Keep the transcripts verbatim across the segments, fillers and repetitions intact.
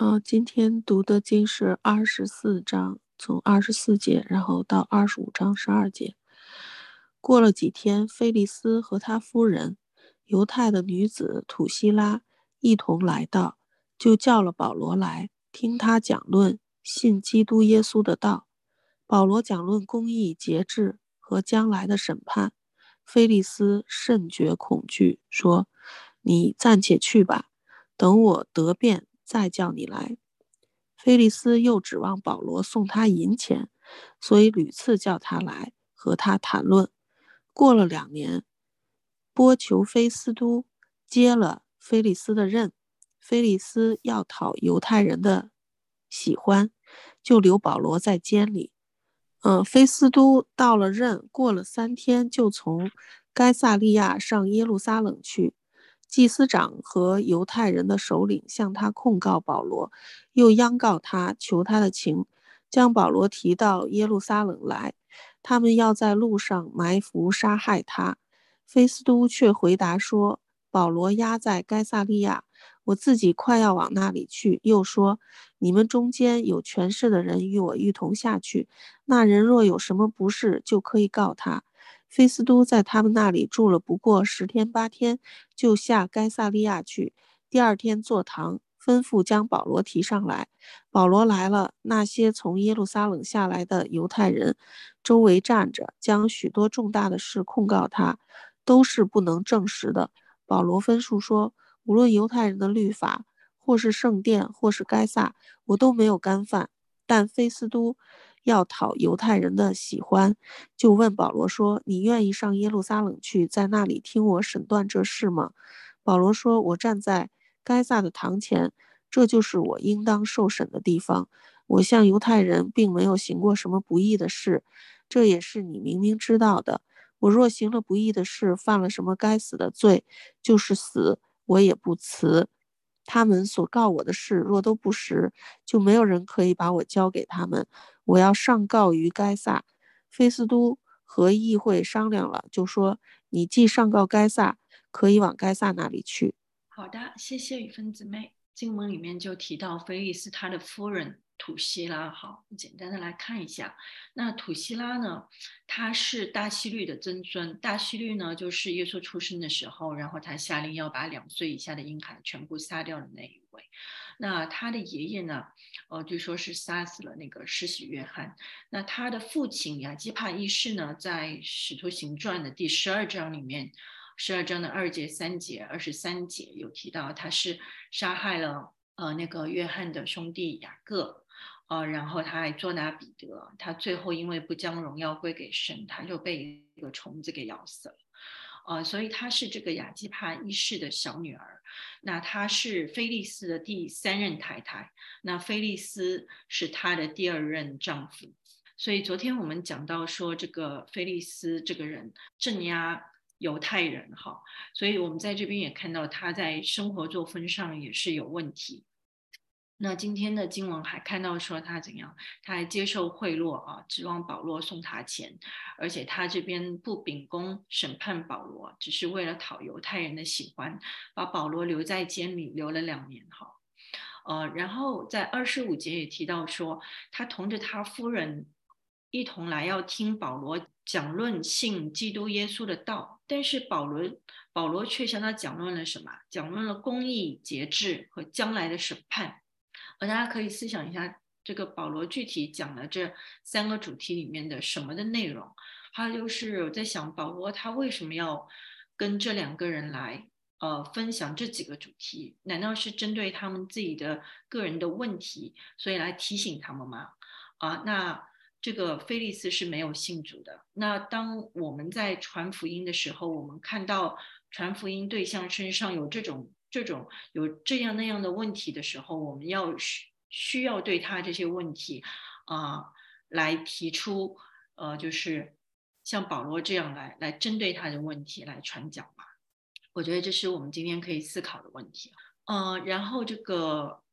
呃，今天读的经是二十四章，从二十四节，然后到二十五章十二节。过了几天，菲利斯和他夫人，犹太的女子土希拉一同来到，就叫了保罗来，听他讲论信基督耶稣的道。保罗讲论公义、节制和将来的审判。菲利斯甚觉恐惧，说：“你暂且去吧，等我得便再叫你来。”菲利斯又指望保罗送他银钱，所以屡次叫他来和他谈论。过了两年，波求菲斯都接了菲利斯的任，菲利斯要讨犹太人的喜欢，就留保罗在监里。嗯，菲斯都到了任，过了三天，就从该萨利亚上耶路撒冷去。祭司长和犹太人的首领向他控告保罗，又央告他，求他的情，将保罗提到耶路撒冷来。他们要在路上埋伏杀害他。菲斯都却回答说：保罗押在该萨利亚，我自己快要往那里去。又说：你们中间有权势的人与我一同下去，那人若有什么不是，就可以告他。菲斯都在他们那里住了不过十天八天，就下该萨利亚去。第二天坐堂，吩咐将保罗提上来。保罗来了，那些从耶路撒冷下来的犹太人周围站着，将许多重大的事控告他，都是不能证实的。保罗分述说，无论犹太人的律法，或是圣殿，或是该撒，我都没有干犯。但菲斯都要讨犹太人的喜欢，就问保罗说：你愿意上耶路撒冷去，在那里听我审断这事吗？保罗说：我站在该撒的堂前，这就是我应当受审的地方。我向犹太人并没有行过什么不义的事，这也是你明明知道的。我若行了不义的事，犯了什么该死的罪，就是死，我也不辞。他们所告我的事若都不实，就没有人可以把我交给他们。我要上告于该撒。菲斯都和议会商量了，就说：你既上告该撒，可以往该撒那里去。 好的，谢谢雨芬姊妹。经文里面就提到菲利斯他的夫人土希拉，好，简单的来看一下。那土希拉呢，他是大希律的曾孙。大希律呢，就是耶稣出生的时候，然后他下令要把两岁以下的婴孩全部杀掉的那一位。那他的爷爷呢，呃，据说是杀死了那个施洗约翰。那他的父亲亚基帕一世呢，在使徒行传的第十二章里面。十二章的二节、三节、二十三节有提到，他是杀害了呃那个约翰的兄弟雅各，呃，然后他还捉拿彼得，他最后因为不将荣耀归给神，他就被一个虫子给咬死了。呃，所以她是这个亚基帕一世的小女儿。那她是菲利斯的第三任太太，那菲利斯是她的第二任丈夫。所以昨天我们讲到说，这个菲利斯这个人镇压犹太人哈，所以我们在这边也看到他在生活作风上也是有问题。那今天的经文还看到说他怎样，他还接受贿赂啊，指望保罗送他钱，而且他这边不秉公审判保罗，只是为了讨犹太人的喜欢，把保罗留在监里留了两年哈。呃，然后在二十五节也提到说，他同着他夫人一同来要听保罗讲论信基督耶稣的道，但是保罗保罗却向他讲论了什么？讲论了公义、节制和将来的审判。而大家可以思想一下，这个保罗具体讲了这三个主题里面的什么的内容？还有就是我在想，保罗他为什么要跟这两个人来呃分享这几个主题？难道是针对他们自己的个人的问题，所以来提醒他们吗？啊，那这个菲利斯是没有信主的。那当我们在传福音的时候，我们看到传福音对象身上有这种这种有这样那样的问题的时候，我们要需需要对他这些问题啊、呃、来提出呃，就是像保罗这样来来针对他的问题来传讲嘛。我觉得这是我们今天可以思考的问题。呃，然后这个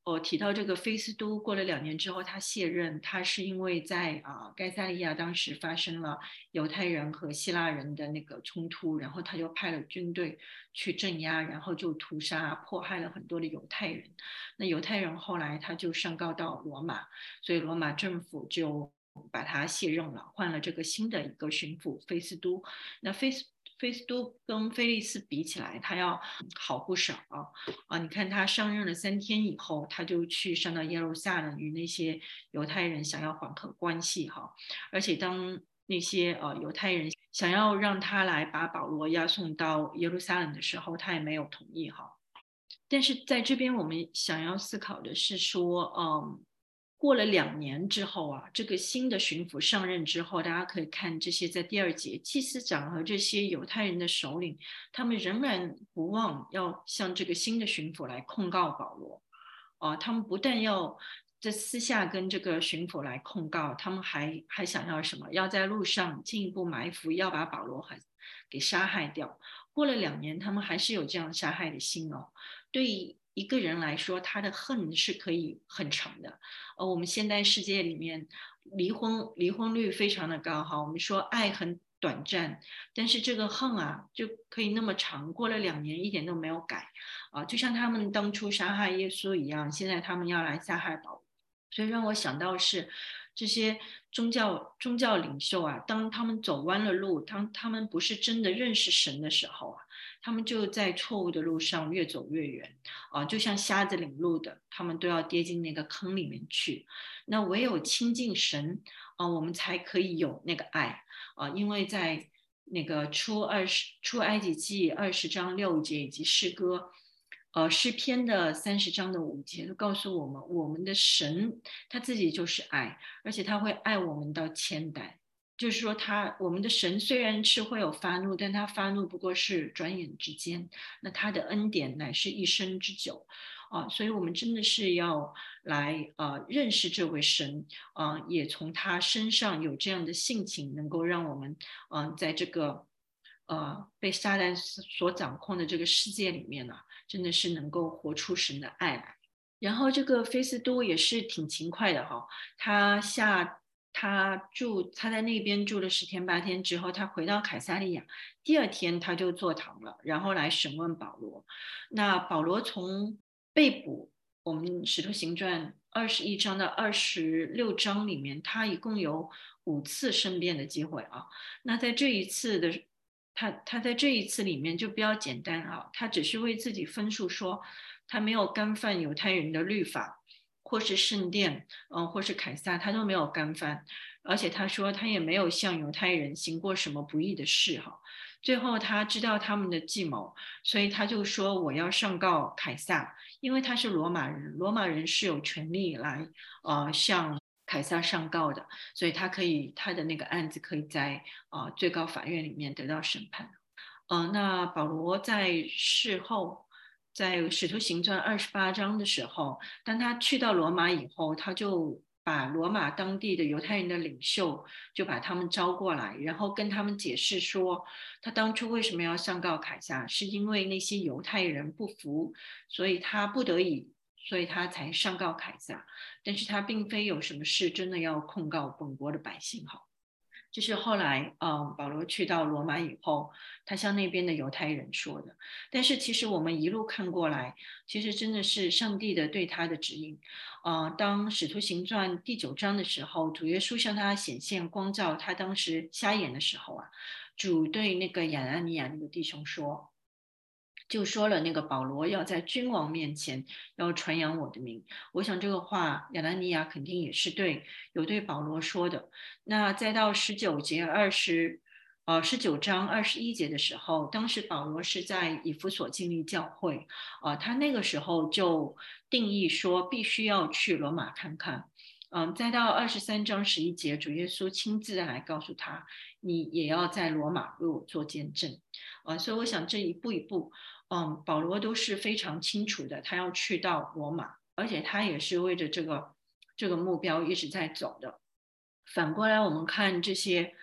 我提到这个菲斯都过了两年之后，他卸任，他是因为在啊、呃、该萨利亚当时发生了犹太人和希腊人的那个冲突，然后他就派了军队去镇压，然后就屠杀迫害了很多的犹太人。那犹太人后来他就上告到罗马，所以罗马政府就把他卸任了，换了这个新的一个巡抚菲斯都。那菲斯菲斯都跟菲利斯比起来，他要好不少啊！啊，你看他上任了三天以后，他就去上到耶路撒冷，与那些犹太人想要缓和关系哈。而且当那些呃犹太人想要让他来把保罗押送到耶路撒冷的时候，他也没有同意哈。但是在这边，我们想要思考的是说，嗯，过了两年之后啊，这个新的巡抚上任之后，大家可以看这些在第二节，祭司长和这些犹太人的首领，他们仍然不忘要向这个新的巡抚来控告保罗。啊、呃，他们不但要在私下跟这个巡抚来控告，他们还还想要什么？要在路上进一步埋伏，要把保罗还给杀害掉。过了两年，他们还是有这样杀害的心哦。对于一个人来说，他的恨是可以很长的。呃，我们现代世界里面离婚离婚率非常的高哈。我们说爱很短暂，但是这个恨啊就可以那么长，过了两年一点都没有改啊、呃，就像他们当初杀害耶稣一样，现在他们要来杀害保罗。所以让我想到是这些宗教宗教领袖啊，当他们走弯了路，当他们不是真的认识神的时候啊，他们就在错误的路上越走越远啊，就像瞎子领路的，他们都要跌进那个坑里面去。那唯有亲近神啊，我们才可以有那个爱啊，因为在那个出二十出埃及记二十章六节以及诗歌。呃，诗篇的三十章的五节都告诉我们，我们的神他自己就是爱，而且他会爱我们到千代。就是说他，我们的神虽然是会有发怒，但他发怒不过是转眼之间，那他的恩典乃是一生之久啊！所以我们真的是要来呃认识这位神啊、呃，也从他身上有这样的性情，能够让我们嗯、呃、在这个呃被撒旦所掌控的这个世界里面呢、啊，真的是能够活出神的爱来。然后这个菲斯都也是挺勤快的哈、哦，他下他住他在那边住了十天八天之后，他回到凯撒利亚，第二天他就坐堂了，然后来审问保罗。那保罗从被捕，我们使徒行传二十一章到二十六章里面，他一共有五次申辩的机会啊。那在这一次的他他在这一次里面就比较简单啊，他只是为自己分述说他没有干犯犹太人的律法，或是圣殿，嗯、呃，或是凯撒，他都没有干犯，而且他说他也没有向犹太人行过什么不义的事哈。最后他知道他们的计谋，所以他就说我要上告凯撒，因为他是罗马人，罗马人是有权利来呃向凯撒上告的，所以他可以他的那个案子可以在呃最高法院里面得到审判。呃，那保罗在事后，在《使徒行传》二十八章的时候，当他去到罗马以后，他就把罗马当地的犹太人的领袖就把他们招过来，然后跟他们解释说，他当初为什么要上告凯撒，是因为那些犹太人不服，所以他不得已，所以他才上告凯撒。但是他并非有什么事真的要控告本国的百姓哈。就是后来，嗯，保罗去到罗马以后，他向那边的犹太人说的。但是其实我们一路看过来，其实真的是上帝的对他的指引。呃，当使徒行传第九章的时候，主耶稣向他显现光照，他当时瞎眼的时候啊，主对那个亚拿尼亚那个弟兄说。就说了那个保罗要在君王面前要传扬我的名，我想这个话亚拿尼亚肯定也是对有对保罗说的。那再到十九节二十呃十九章二十一节的时候，当时保罗是在以弗所建立教会，呃，他那个时候就定义说必须要去罗马看看。嗯，再到二十三章十一节，主耶稣亲自来告诉他，你也要在罗马为我做见证。呃，所以我想这一步一步，嗯，保罗都是非常清楚的，他要去到罗马，而且他也是为着这个这个目标一直在走的。反过来，我们看这些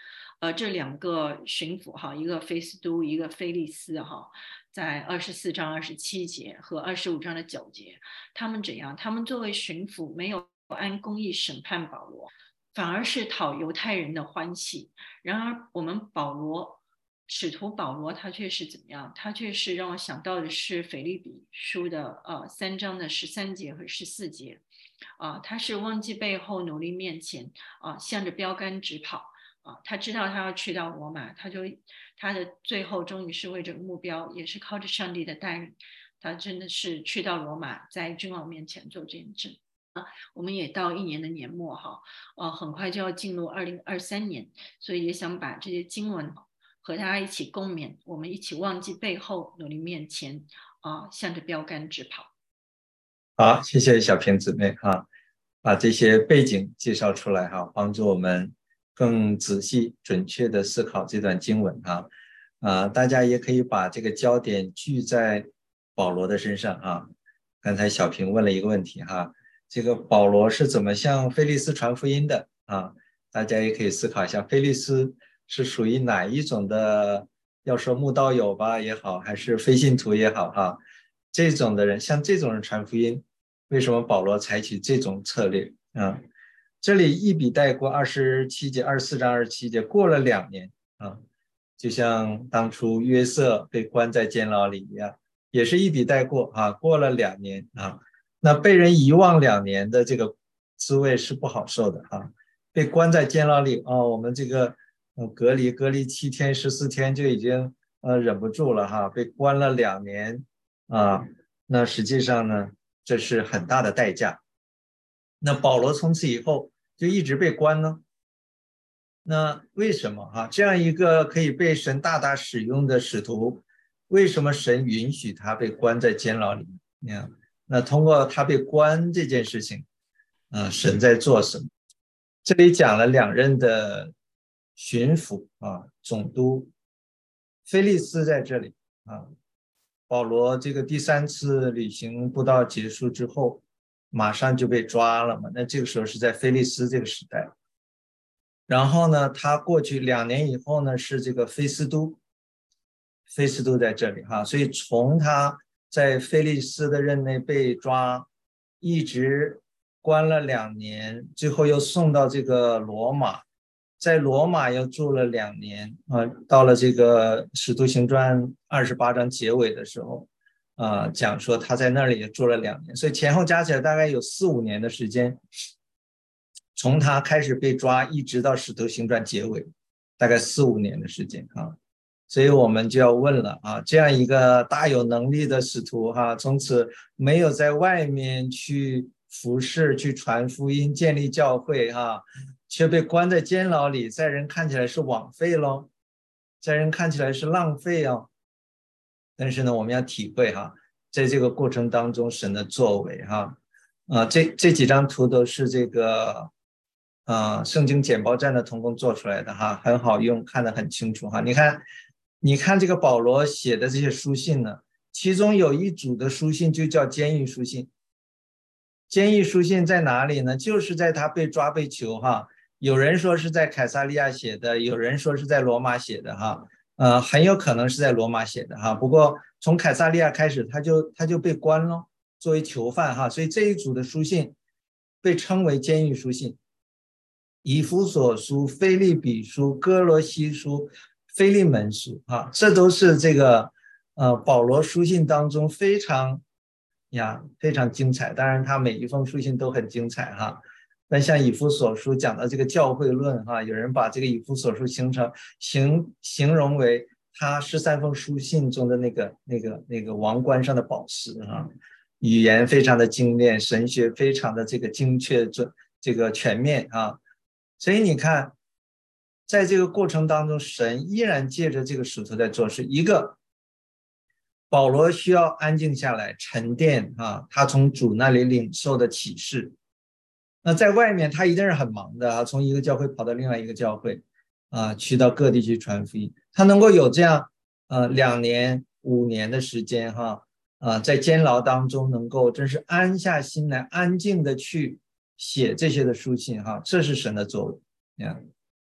呃，这两个巡抚哈，一个菲斯都，一个菲利斯哈，在二十四章二十七节和二十五章的九节，他们怎样？他们作为巡抚，没有按公义审判保罗，反而是讨犹太人的欢喜。然而，我们保罗，使徒保罗，他却是怎么样？他却是让我想到的是腓立比书的呃三章的十三节和十四节，啊、呃，他是忘记背后，努力面前，啊、呃，向着标杆直跑。啊，他知道他要去到罗马，他就他的最后终于是为这个目标，也是靠着上帝的带领，他真的是去到罗马，在君王面前做见证。啊，我们也到一年的年末哈，呃，很快就要进入二零二三年，所以也想把这些经文和大家一起共勉，我们一起忘记背后，努力面前，啊、呃，向着标杆直跑。 好，谢谢小平姊妹哈，把这些背景介绍出来哈，帮助我们更仔细准确的思考这段经文哈，啊，大家也可以把这个焦点聚在保罗的身上啊。刚才小平问了一个问题哈，这个保罗是怎么向菲利斯传福音的啊？大家也可以思考一下，菲利斯是属于哪一种的？要说慕道友吧也好，还是非信徒也好哈，这种的人，像这种人传福音，为什么保罗采取这种策略啊？这里一笔带过二十七节、二十四章二十七节，过了两年啊，就像当初约瑟被关在监牢里一样，也是一笔带过啊，过了两年啊，那被人遗忘两年的这个滋味是不好受的啊，被关在监牢里啊，我们这个隔离隔离七天十四天就已经呃忍不住了哈，被关了两年啊，那实际上呢，这是很大的代价。那保罗从此以后就一直被关呢？那为什么哈？这样一个可以被神大大使用的使徒，为什么神允许他被关在监牢里面？那通过他被关这件事情，啊，神在做什么？这里讲了两任的巡抚啊，总督菲利斯在这里啊。保罗这个第三次旅行布道结束之后，马上就被抓了嘛。那这个时候是在菲利斯这个时代。然后呢，他过去两年以后呢，是这个菲斯都，菲斯都在这里哈。所以从他在菲利斯的任内被抓，一直关了两年，最后又送到这个罗马，在罗马又住了两年啊。到了这个《使徒行传》二十八章结尾的时候，啊，讲说他在那里也住了两年，所以前后加起来大概有四五年的时间。从他开始被抓一直到《使徒行传》结尾，大概四五年的时间啊。所以我们就要问了啊，这样一个大有能力的使徒哈，从此没有在外面去服侍、去传福音、建立教会哈，却被关在监牢里，在人看起来是枉费咯，在人看起来是浪费哦。但是呢，我们要体会哈，在这个过程当中神的作为哈，啊，这这几张图都是这个。啊、呃，圣经简报站的同工做出来的哈，很好用，看得很清楚哈。你看，你看这个保罗写的这些书信呢，其中有一组的书信就叫监狱书信。监狱书信在哪里呢？就是在他被抓被囚哈。有人说是在凯撒利亚写的，有人说是在罗马写的哈。呃，很有可能是在罗马写的哈。不过从凯撒利亚开始，他就他就被关了，作为囚犯哈。所以这一组的书信被称为监狱书信。以弗所书、腓立比书、哥罗西书、腓利门书啊，这都是这个呃保罗书信当中非常呀非常精彩。当然，他每一封书信都很精彩哈。但像以弗所书讲的这个教会论哈，有人把这个以弗所书形成形形容为他十三封书信中的那个那个那个王冠上的宝石哈，语言非常的精炼，神学非常的这个精确准这个全面啊。所以你看，在这个过程当中，神依然借着这个使徒在做事。一个，保罗需要安静下来沉淀啊，他从主那里领受的启示。那在外面他一定是很忙的啊，从一个教会跑到另外一个教会啊，去到各地去传福音。他能够有这样呃两年五年的时间哈啊，在监牢当中能够真是安下心来，安静的去写这些的书信哈，这是神的作为。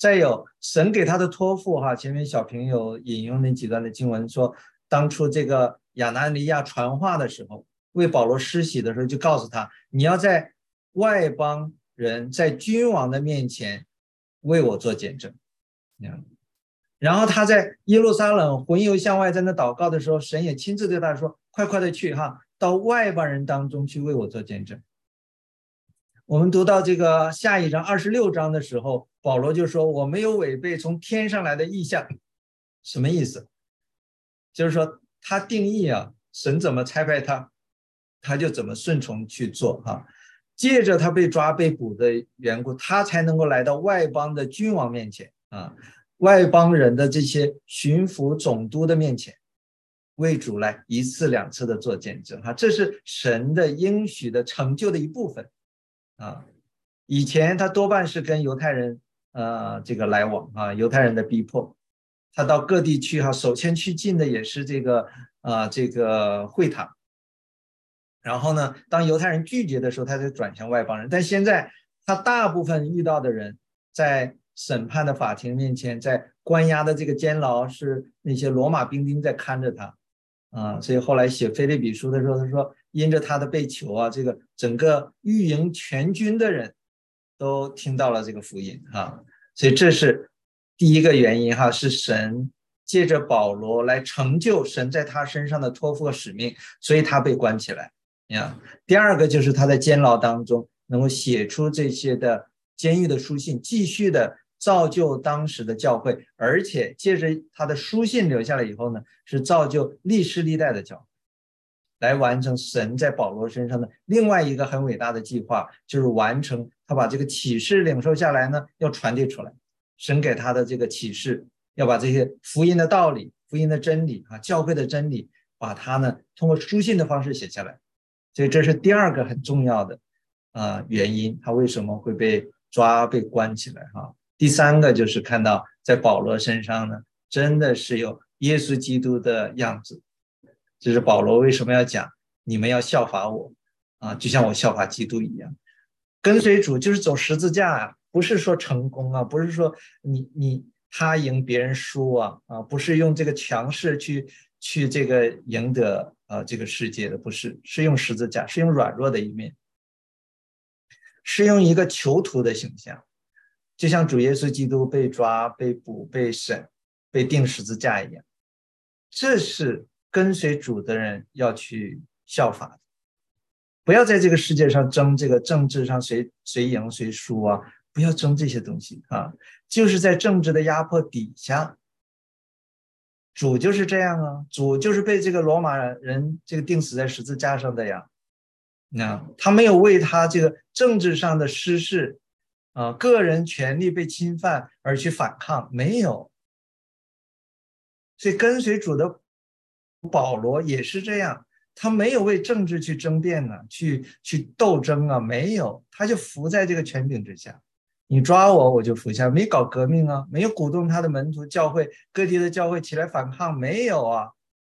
再有神给他的托付哈，前面小平有引用那几段的经文说，当初这个亚拿尼亚传话的时候，为保罗施洗的时候，就告诉他，你要在外邦人在君王的面前为我做见证。然后他在耶路撒冷魂游向外在那祷告的时候，神也亲自对他说，快快的去哈，到外邦人当中去为我做见证。我们读到这个下一章二十六章的时候，保罗就说，我没有违背从天上来的意象。什么意思？就是说他定义啊，神怎么差派他，他就怎么顺从去做哈。借着他被抓被捕的缘故，他才能够来到外邦的君王面前啊，外邦人的这些巡抚总督的面前，为主来一次两次的做见证哈，这是神的应许的成就的一部分啊。以前他多半是跟犹太人呃这个来往啊，犹太人的逼迫，他到各地去哈，首先去进的也是这个啊、呃、这个会堂。然后呢，当犹太人拒绝的时候，他才转向外邦人。但现在他大部分遇到的人，在审判的法庭面前，在关押的这个监牢，是那些罗马兵丁在看着他啊。所以后来写腓立比书的时候，他说因着他的被囚啊，这个整个御营全军的人都听到了这个福音啊。所以这是第一个原因哈，是神借着保罗来成就神在他身上的托付和使命，所以他被关起来。第二个就是他在监牢当中能够写出这些的监狱的书信，继续的造就当时的教会，而且借着他的书信留下来以后呢，是造就历世历代的教会，来完成神在保罗身上的另外一个很伟大的计划，就是完成他把这个启示领受下来呢，要传递出来。神给他的这个启示，要把这些福音的道理、福音的真理啊，教会的真理，把它呢通过书信的方式写下来。所以这是第二个很重要的啊、呃、原因，他为什么会被抓被关起来哈。第三个就是看到在保罗身上呢，真的是有耶稣基督的样子。就是保罗为什么要讲你们要效法我啊，就像我效法基督一样。跟随主就是走十字架啊，不是说成功啊，不是说你你他赢别人输啊啊，不是用这个强势去去这个赢得啊这个世界的，不是，是用十字架，是用软弱的一面，是用一个囚徒的形象，就像主耶稣基督被抓、被捕、被审、被钉十字架一样。这是跟随主的人要去效法的。不要在这个世界上争这个政治上谁谁赢谁输啊，不要争这些东西啊。就是在政治的压迫底下，主就是这样啊，主就是被这个罗马人这个钉死在十字架上的呀。那他没有为他这个政治上的失势啊，个人权利被侵犯而去反抗，没有。所以跟随主的保罗也是这样，他没有为政治去争辩啊，去去斗争啊，没有，他就服在这个权柄之下。你抓我，我就服下，没搞革命啊，没有鼓动他的门徒教会各地的教会起来反抗，没有啊，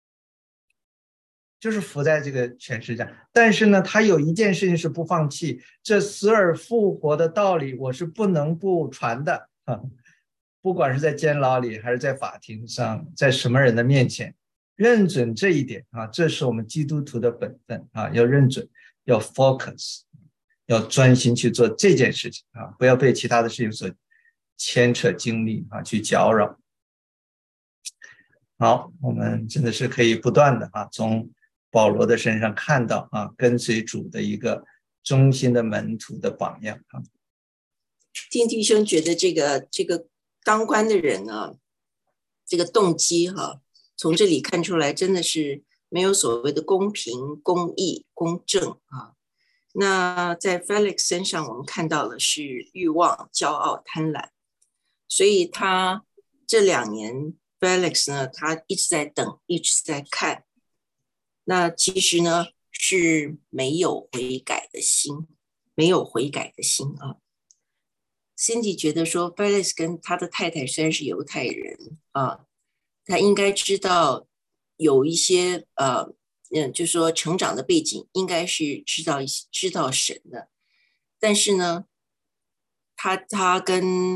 就是服在这个权势下。但是呢，他有一件事情是不放弃，这死而复活的道理我是不能不传的啊，不管是在监牢里还是在法庭上，在什么人的面前，认准这一点啊，这是我们基督徒的本分啊，要认准，要 focus， 要专心去做这件事情啊，不要被其他的事情所牵扯精力啊，去搅扰。好，我们真的是可以不断的啊，从保罗的身上看到啊，跟随主的一个忠心的门徒的榜样啊。 听弟兄觉得这个这个当官的人啊，这个动机哈、啊，从这里看出来真的是没有所谓的公平、公义、公正啊。那在 Felix 身上我们看到的是欲望、骄傲、贪婪，所以他这两年 Felix 呢，他一直在等，一直在看。那其实呢是没有悔改的心，没有悔改的心啊。Cindy 觉得说 Felix 跟他的太太虽然是犹太人啊，他应该知道有一些呃，嗯，就是说成长的背景应该是知道知道神的，但是呢，他他跟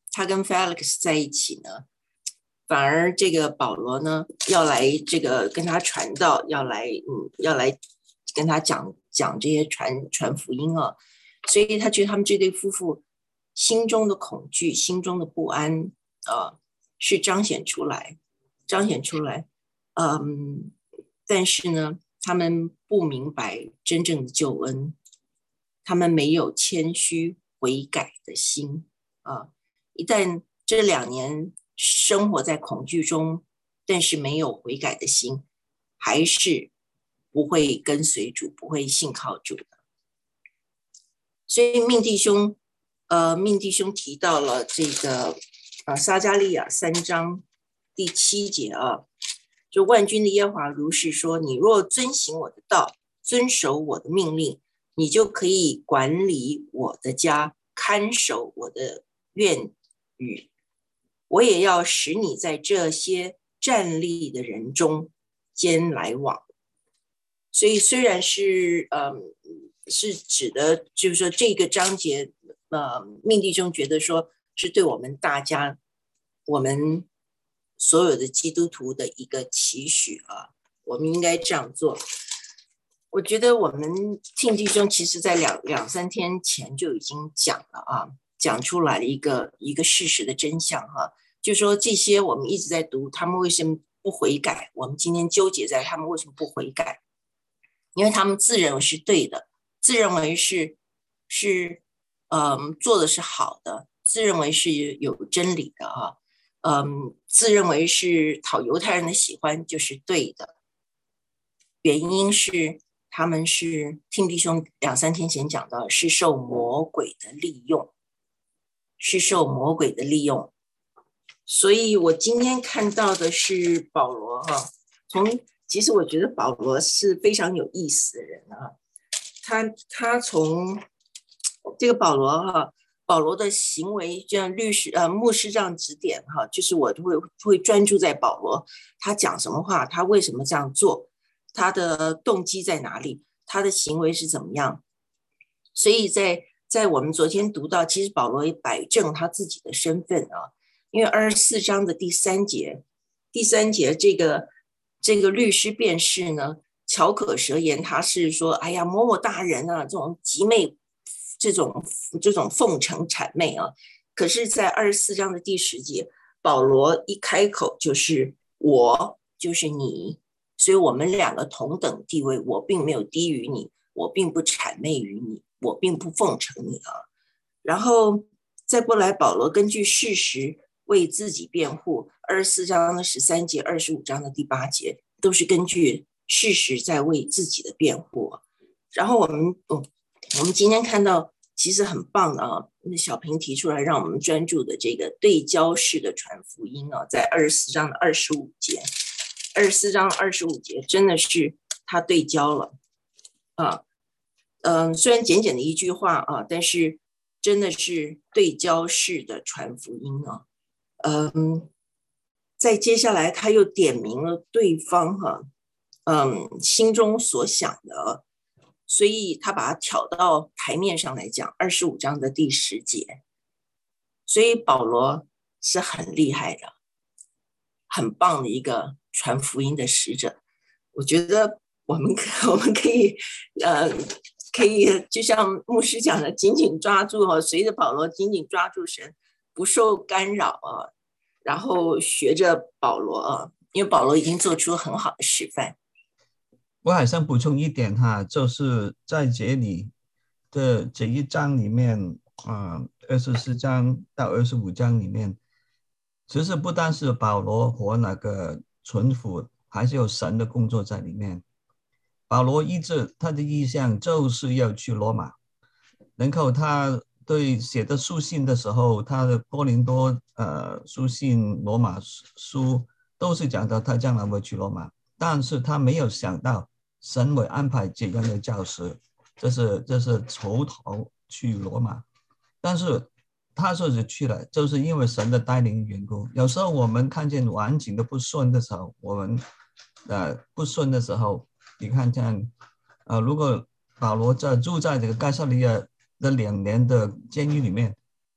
他跟 Felix 在一起呢，反而这个保罗呢要来这个跟他传道，要来嗯要来跟他讲讲这些传传福音啊，所以他觉得他们这对夫妇心中的恐惧、心中的不安啊、呃，是彰显出来，彰显出来，嗯，但是呢，他们不明白真正的救恩，他们没有谦虚悔改的心啊。一旦这两年生活在恐惧中，但是没有悔改的心，还是不会跟随主，不会信靠主的。所以命弟兄，呃，命弟兄提到了这个呃撒迦利亚三章第七节啊，就万军的耶和华如是说：你若遵行我的道，遵守我的命令，你就可以管理我的家，看守我的院宇。我也要使你在这些站立的人中间来往。所以虽然是呃是指的，就是说这个章节，呃，命弟兄觉得说是对我们大家，我们所有的基督徒的一个期许啊，我们应该这样做。我觉得我们听弟兄其实在两两三天前就已经讲了啊，讲出来了一个一个事实的真相哈、啊，就说这些我们一直在读，他们为什么不悔改？我们今天纠结在他们为什么不悔改，因为他们自认为是对的，自认为是是嗯做的是好的，自认为是有真理的啊，嗯，自认为是讨犹太人的喜欢就是对的，原因是他们是听弟兄两三天前讲到，是受魔鬼的利用，是受魔鬼的利用。所以我今天看到的是保罗哈，从其实我觉得保罗是非常有意思的人啊，他他从这个保罗哈，保罗的行为，就像律师呃牧师这样指点哈，就是我会会专注在保罗他讲什么话，他为什么这样做，他的动机在哪里，他的行为是怎么样。所以在在我们昨天读到，其实保罗也摆正他自己的身份啊，因为二十四章的第三节，第三节这个这个律师辩士呢，巧可舌言，他是说，哎呀，某某大人啊，这种极媚，这种这种奉承谄媚啊。可是，在二十四章的第十节，保罗一开口就是我，就是你，所以我们两个同等地位，我并没有低于你，我并不谄媚于你，我并不奉承你啊。然后再过来，保罗根据事实为自己辩护，二十四章的十三节，二十五章的第八节，都是根据事实在为自己的辩护。然后我们，嗯，我们今天看到其实很棒的啊，那小平提出来让我们专注的这个对焦式的传福音啊，在二十四章的二十五节，二十四章二十五节真的是他对焦了啊，嗯，虽然简简的一句话啊，但是真的是对焦式的传福音啊。嗯，再接下来他又点明了对方哈、啊，嗯，心中所想的，所以他把它挑到台面上来讲，二十五章的第十节。所以保罗是很厉害的，很棒的一个传福音的使者。我觉得我们我们可以呃可以就像牧师讲的，紧紧抓住哦，随着保罗紧紧抓住神，不受干扰啊，然后学着保罗啊，因为保罗已经做出很好的示范。 我还想补充一点哈，就是在这里的这一章里面啊，二十四章到二十五章里面，其实不单是保罗和那个淳朴，还是有神的工作在里面。保罗一直他的意向就是要去罗马，然后他对写的书信的时候，他的哥林多呃书信、罗马书都是讲到他将来会去罗马，但是他没有想到神会安排这样的教师，这是这是从头去罗马，但是他说是去了，就是因为神的带领缘故。有时候我们看见环境的不顺的时候，我们呃不顺的时候，你看见呃如果保罗在住在这个该撒利亚的两年的监狱里面，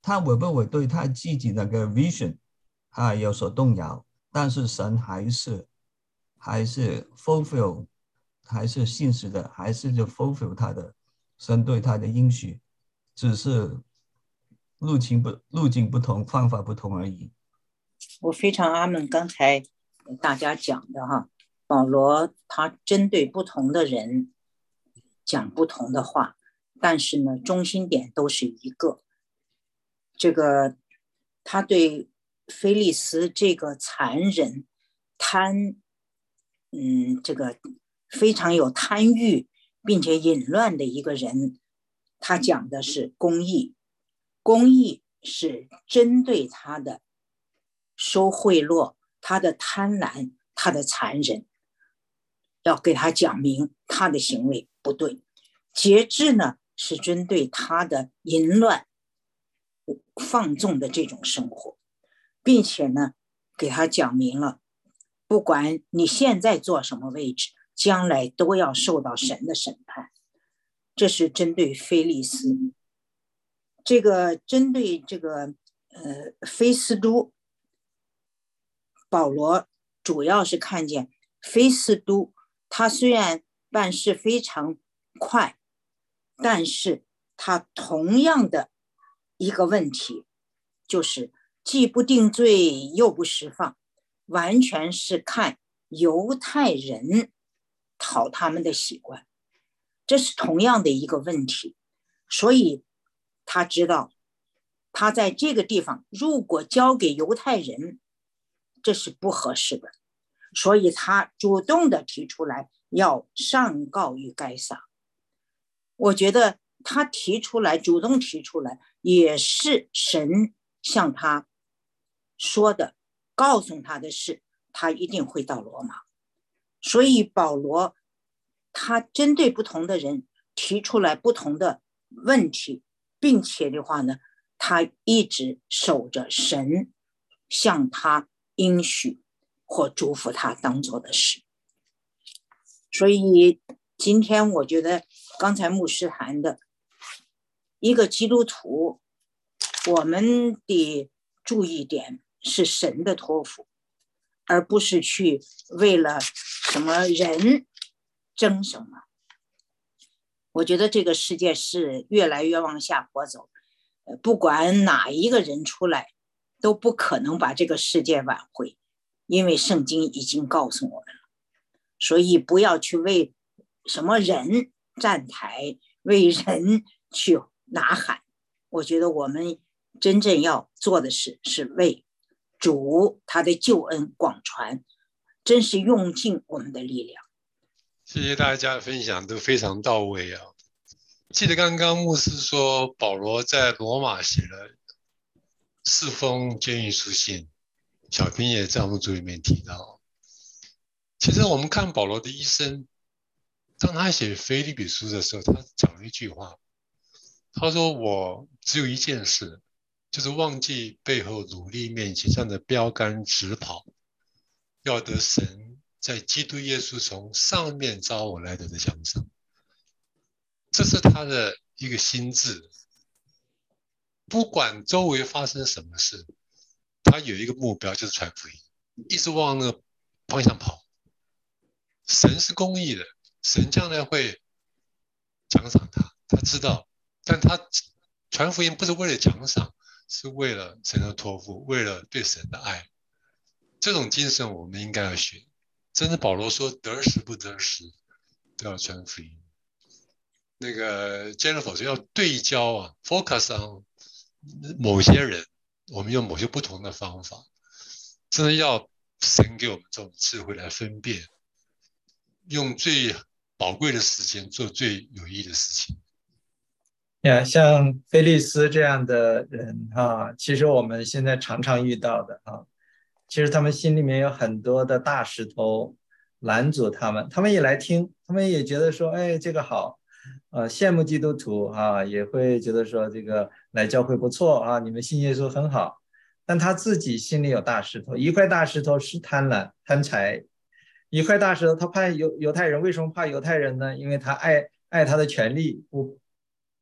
他会不会对他自己那个 vision 啊有所动摇？但是神还是还是 fulfill， 还是信实的，还是就 fulfill 他的神对他的应许，只是路径不路径不同，方法不同而已。 我非常阿门刚才大家讲的哈，保罗他针对不同的人讲不同的话，但是呢，中心点都是一个。这个他对菲利斯这个残忍、贪，嗯，这个非常有贪欲并且淫乱的一个人，他讲的是公义。公义是针对他的收贿赂、他的贪婪、他的残忍，要给他讲明他的行为不对。节制呢，是针对他的淫乱、放纵的这种生活，并且呢，给他讲明了，不管你现在做什么位置，将来都要受到神的审判。这是针对菲利斯。这个针对这个呃菲斯都，保罗主要是看见菲斯都，他虽然办事非常快，但是他同样的一个问题，就是既不定罪又不释放，完全是看犹太人讨他们的喜欢，这是同样的一个问题。所以他知道他在这个地方如果交给犹太人，这是不合适的，所以他主动的提出来要上告于该撒。我觉得他提出来，主动提出来，也是神向他说的，告诉他的是他一定会到罗马。所以保罗他针对不同的人提出来不同的问题，并且的话呢，他一直守着神向他应许或祝福他当做的事。所以今天我觉得刚才牧师谈的一个基督徒，我们的注意点是神的托付，而不是去为了什么人争什么。我觉得这个世界是越来越往下坡走，不管哪一个人出来都不可能把这个世界挽回，因为圣经已经告诉我们了。所以不要去为什么人站台，为人去呐喊。我觉得我们真正要做的事是为主他的救恩广传，真是用尽我们的力量。 谢谢大家的分享，都非常到位啊！记得刚刚牧师说，保罗在罗马写了四封监狱书信，小平也在我们组里面提到。其实我们看保罗的一生，当他写腓立比书的时候，他讲了一句话，他说：“我只有一件事，就是忘记背后努力面前上的标杆直跑，要得神在基督耶稣从上面招我来的的奖赏。”这是他的一个心志，不管周围发生什么事，他有一个目标，就是传福音，一直往那个方向跑。神是公义的，神将来会奖赏他，他知道，但他传福音不是为了奖赏，是为了神的托付，为了对神的爱。这种精神我们应该要学。真的，保罗说得时不得时都要传福音。那个 Jennifer 说要对焦啊 ，focus on 某些人，我们用某些不同的方法，真的要神给我们这种智慧来分辨，用最宝贵的时间做最有益的事情。 呀，像菲利斯这样的人哈，其实我们现在常常遇到的哈，其实他们心里面有很多的大石头拦阻他们，他们也来听，他们也觉得说，哎，这个好。呃，羡慕基督徒啊，也会觉得说这个来教会不错啊，你们信耶稣很好，但他自己心里有大石头，一块大石头是贪婪贪财，一块大石头他怕犹犹太人，为什么怕犹太人呢？因为他爱爱他的权利，不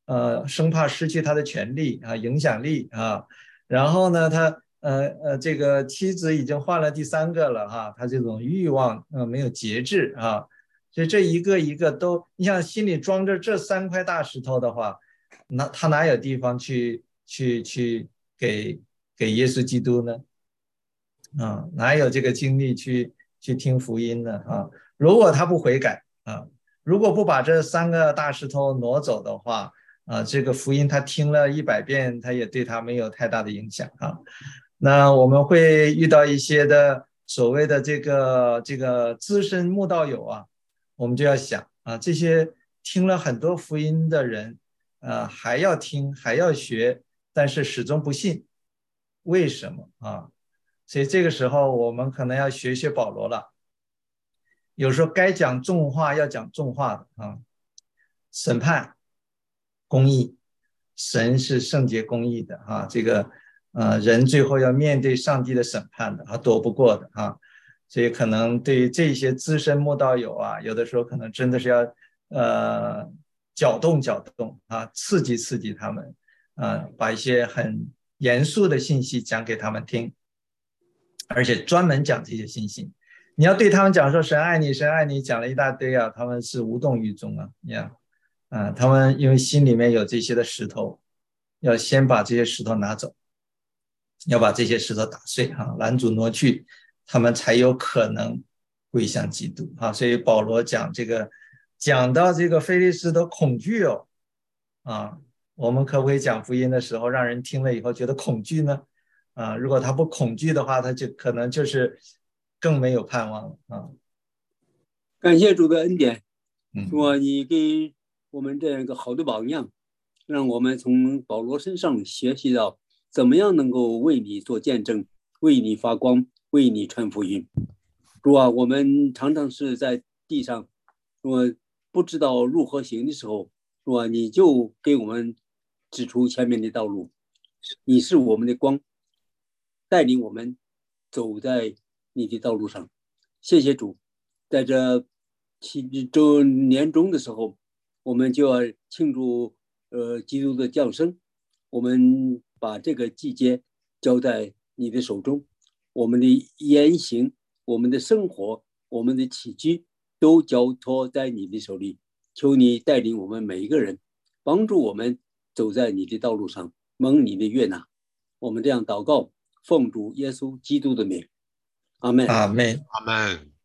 呃，生怕失去他的权利啊、影响力啊。然后呢，他呃呃，这个妻子已经换了第三个了哈，他这种欲望呃没有节制啊，所以这一个一个都，你想心里装着这三块大石头的话，那他哪有地方去去去给给耶稣基督呢？啊，哪有这个精力去去听福音呢？啊，如果他不悔改啊，如果不把这三个大石头挪走的话，啊，这个福音他听了一百遍，他也对他没有太大的影响啊。那我们会遇到一些的所谓的这个这个资深慕道友啊，我们就要想啊，这些听了很多福音的人，啊，还要听还要学，但是始终不信，为什么啊？所以这个时候我们可能要学学保罗了，有时候该讲重话要讲重话的啊，审判公义，神是圣洁公义的啊，这个呃人最后要面对上帝的审判的啊，躲不过的啊，所以可能对于这些资深慕道友啊，有的时候可能真的是要呃搅动搅动啊，刺激刺激他们啊，把一些很严肃的信息讲给他们听。而且专门讲这些信息，你要对他们讲说神爱你，神爱你，讲了一大堆啊，他们是无动于衷啊，你看，啊，他们因为心里面有这些的石头，要先把这些石头拿走，要把这些石头打碎啊，拦阻挪去，他们才有可能归向基督啊。所以保罗讲这个，讲到这个非利士都恐惧哦，啊，我们可不可以讲福音的时候，让人听了以后觉得恐惧呢？啊，如果他不恐惧的话，他就可能就是更没有盼望了啊。 感谢主的恩典， 说你给我们这样一个好的榜样，让我们从保罗身上学习到怎么样能够为你做见证，为你发光，为你传福音。主啊，我们常常是在地上，说不知道如何行的时候，说你就给我们指出前面的道路，你是我们的光，带领我们走在你的道路上。谢谢主，在这七周年中的时候，我们就要庆祝呃基督的降生，我们把这个季节交在你的手中，我们的言行，我们的生活，我们的起居都交托在你的手里。求你带领我们每一个人，帮助我们走在你的道路上，蒙你的悦纳。我们这样祷告，奉主耶稣基督的名，阿们， 阿们， 阿们。